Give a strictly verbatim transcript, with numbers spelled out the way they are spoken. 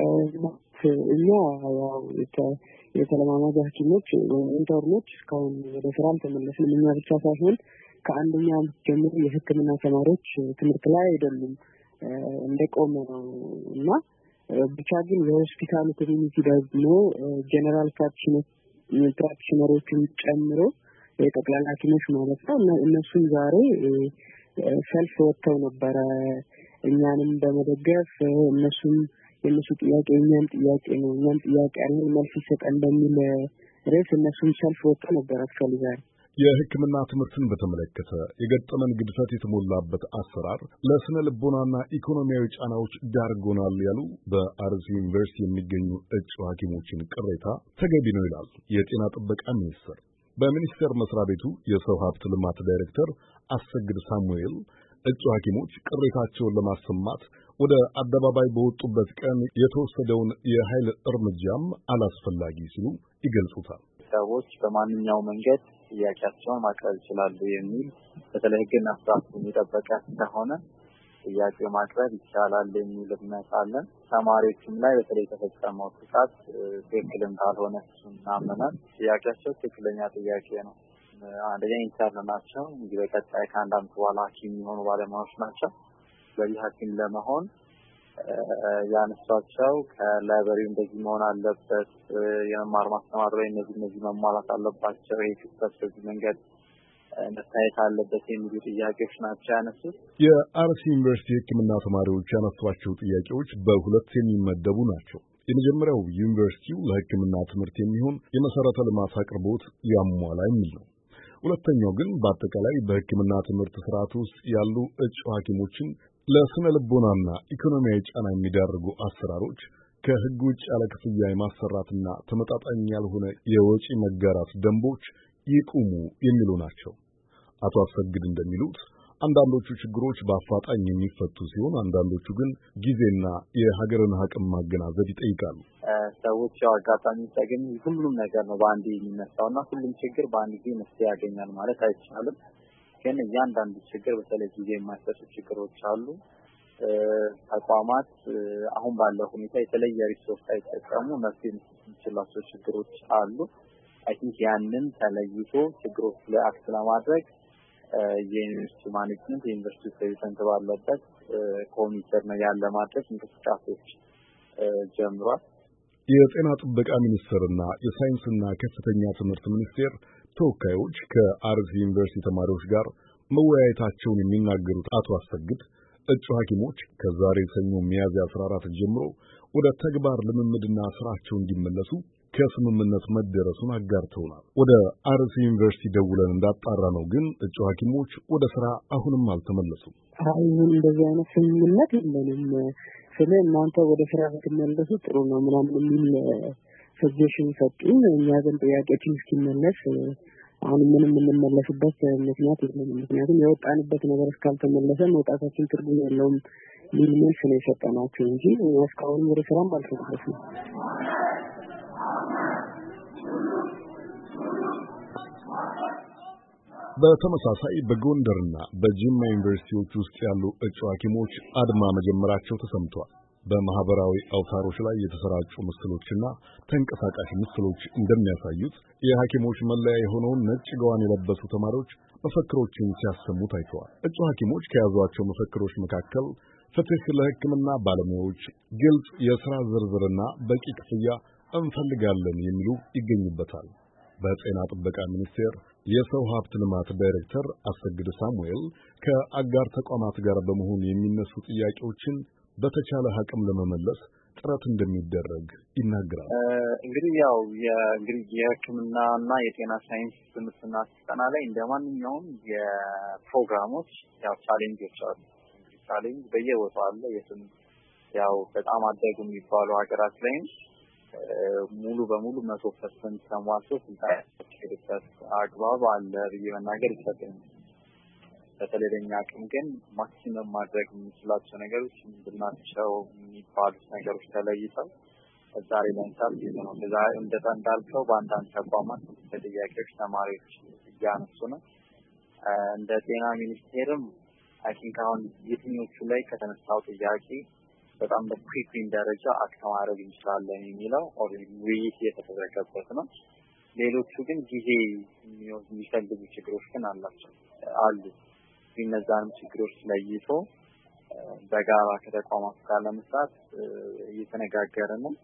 እኛ ያው የተለማማጅ ሐኪሞች ኢንተርኖች እስካሁን ወደ ስራ አልተመለስንም። እኛ ብቻ ሳይሆን ከአንደኛ ዓመት ጀምሮ የሕክምና ተማሪዎች ትምህርት ላይ አይደሉም እንደቆመ ነው እና ብቻ ግን የሆስፒታሉ ኮሚኒቲ ደግሞ ጀነራል ፕራክቲሽነር ፕራክቲሽነሮችን ጨምሮ የጠቅላላ ሐኪሞች ማለት ነው እነሱም ዛሬ ሰልፍ ወጥተው ነበረ እኛንም በመደገፍ እነሱም የነሱ ጥያቄ እኛም ጥያቄ ነው እኛም ጥያቄ አለን መልስ ይሰጠን በሚል ርዕስ እነሱም ሰልፍ ወጥተው ነበር አክቹዋሊ ዛሬ። የሕክምና ትምህርትን በተመለከተ የገጠመን ግድፈት የተሞላበት አሰራር ለስነ ልቦናና ኢኮኖሚያዊ ጫናዎች ዳርጎናል ያሉ በአርሲ ዩኒቨርሲቲ የሚገኙ እጩ ሐኪሞችን ቅሬታ ተገቢ ነው ይላል የጤና ጥበቃ ሚኒስቴር። በሚኒስቴር መስሪያ ቤቱ የሰው ሀብት ልማት ዳይሬክተር አሰግድ ሳሙኤል እጩ ሐኪሞች ቅሬታቸውን ለማሰማት ወደ አደባባይ በወጡበት ቀን የተወሰደውን የኃይል እርምጃም አላስፈላጊ ሲሉ ይገልጹታል። ሰዎች በማንኛውም መንገድ ጥያቄያቸውን ማቅረብ ይችላሉ የሚል በተለይ ሕግና ስርዓቱን የጠበቀ ስለሆነ ጥያቄ ማቅረብ ይቻላል የሚል እምነት አለን። ተማሪዎችም ላይ በተለይ የተፈጸመው ጥቃት ትክክል እንዳልሆነ እናምናለን። ጥያቄያቸው ትክክለኛ ጥያቄ ነው። አንደኛ ኢንተርን ናቸው። እንግዲህ በቀጣይ ከአንድ ዓመት በኋላ ሐኪም የሚሆኑ ባለሙያዎች ናቸው። ስለዚህ ሐኪም ለመሆን ያነሷቸው ከላይብረሪ እንደዚህ መሆን አለበት፣ የመማር ማስተማር ላይ እነዚህ እነዚህ መሟላት አለባቸው፣ ይሄ ክስተት በዚህ መንገድ መታየት አለበት የሚሉ ጥያቄዎች ናቸው ያነሱት። የአርሲ ዩኒቨርሲቲ ሕክምና ተማሪዎች ያነሷቸው ጥያቄዎች በሁለት የሚመደቡ ናቸው። የመጀመሪያው ዩኒቨርሲቲው ለሕክምና ትምህርት የሚሆን የመሰረተ ልማት አቅርቦት ያሟላ የሚል ነው። ሁለተኛው ግን በአጠቃላይ በሕክምና ትምህርት ስርዓት ውስጥ ያሉ እጩ ሐኪሞችን ለስነ ልቦናና ኢኮኖሚያዊ ጫና የሚዳርጉ አሰራሮች ከሕግ ውጭ ያለ ክፍያ የማሰራትና ተመጣጣኝ ያልሆነ የወጪ መጋራት ደንቦች ይቁሙ የሚሉ ናቸው። አቶ አሰግድ እንደሚሉት አንዳንዶቹ ችግሮች በአፋጣኝ የሚፈቱ ሲሆን አንዳንዶቹ ግን ጊዜና የሀገርን አቅም ማገናዘብ ይጠይቃሉ። ሰዎች ያው አጋጣሚ ሲያገኙ ሁሉም ነገር ነው በአንድ የሚነሳውና ሁሉም ችግር በአንድ ጊዜ መፍትሄ ያገኛል ማለት አይቻልም። ግን እያንዳንዱ ችግር በተለይ ጊዜ የማይሰጡ ችግሮች አሉ። ተቋማት አሁን ባለው ሁኔታ የተለየ ሪሶርስ አይጠቀሙ መፍትሄ የሚችላቸው ችግሮች አሉ። አይ ቲንክ ያንን ተለይቶ ችግሮች ላይ አክት ለማድረግ የዩኒቨርሲቲ ማኔጅመንት የዩኒቨርሲቲ ፕሬዚዳንት ባለበት ኮሚቴር ነው ያለ ማድረግ እንቅስቃሴዎች ጀምሯል። የጤና ጥበቃ ሚኒስቴርና የሳይንስና ከፍተኛ ትምህርት ሚኒስቴር ተወካዮች ከአርሲ ዩኒቨርሲቲ ተማሪዎች ጋር መወያየታቸውን የሚናገሩት አቶ አሰግድ እጩ ሐኪሞች ከዛሬ ሰኞ ሚያዝያ አስራ አራት ጀምሮ ወደ ተግባር ልምምድና ስራቸው እንዲመለሱ ከስምምነት መደረሱን አጋርተውናል። ወደ አርሲ ዩኒቨርሲቲ ደውለን እንዳጣራ ነው ግን እጩ ሐኪሞች ወደ ስራ አሁንም አልተመለሱም። አሁን እንደዚህ አይነት ስምምነት የለንም። ስለ እናንተ ወደ ስራ ብትመለሱ ጥሩ ነው ምናምን የሚል ሰጀሽን ሰጡን። እኛ ግን ጥያቄያችን እስኪመለስ አሁን ምንም የምንመለስበት ምክንያት የለንም። ምክንያቱም የወጣንበት ነገር እስካልተመለሰ መውጣታችን ትርጉም የለውም የሚል መልስ ነው የሰጠናቸው እንጂ እስካሁን ወደ ስራም አልተመለስንም። በተመሳሳይ በጎንደርና በጅማ ዩኒቨርሲቲዎች ውስጥ ያሉ እጩ ሐኪሞች አድማ መጀመራቸው ተሰምቷል። በማህበራዊ አውታሮች ላይ የተሰራጩ ምስሎችና ተንቀሳቃሽ ምስሎች እንደሚያሳዩት የሐኪሞች መለያ የሆነውን ነጭ ጋዋን የለበሱ ተማሪዎች መፈክሮችን ሲያሰሙ ታይተዋል። እጩ ሐኪሞች ከያዟቸው መፈክሮች መካከል ፍትህ ለሕክምና ባለሙያዎች፣ ግልጽ የሥራ ዝርዝርና በቂ ክፍያ እንፈልጋለን የሚሉ ይገኙበታል። በጤና ጥበቃ ሚኒስቴር የሰው ሀብት ልማት ዳይሬክተር አሰግድ ሳሙኤል ከአጋር ተቋማት ጋር በመሆን የሚነሱ ጥያቄዎችን በተቻለ አቅም ለመመለስ ጥረት እንደሚደረግ ይናገራል። እንግዲህ ያው የእንግዲህ የሕክምናና የጤና ሳይንስ ትምህርትና ስልጠና ላይ እንደማንኛውም የፕሮግራሞች ያው ቻሌንጆች አሉ። እንግዲህ ቻሌንጅ በየቦታው አለ። የትም ያው በጣም አደጉ የሚባሉ ሀገራት ላይም ሙሉ በሙሉ መቶ ፐርሰንት ተሟልቶ ስልጠና የሚካሄድበት አግባብ አለ ብዬ መናገር ይቻላል። በተለይ ለኛ አቅም ግን ማክሲመም ማድረግ የምንችላቸው ነገሮች ምንድናቸው የሚባሉት ነገሮች ተለይተው ዛሬ ለምሳሌ ነው እንደዛ እንዳልከው በአንዳንድ ተቋማት ጥያቄዎች ተማሪዎች እያነሱ ነው። እንደ ጤና ሚኒስቴርም አይ ቲንክ አሁን የትኞቹ ላይ ከተነሳው ጥያቄ በጣም በፕሪፕሪም ደረጃ አክት ማድረግ እንችላለን የሚለው ኦልሬዲ ውይይት የተደረገበት ነው። ሌሎቹ ግን ጊዜ የሚፈልጉ ችግሮች ግን አላቸው አሉ። እነዛንም ችግሮች ለይቶ በጋራ ከተቋማት ጋር ለመስራት እየተነጋገርን ነው።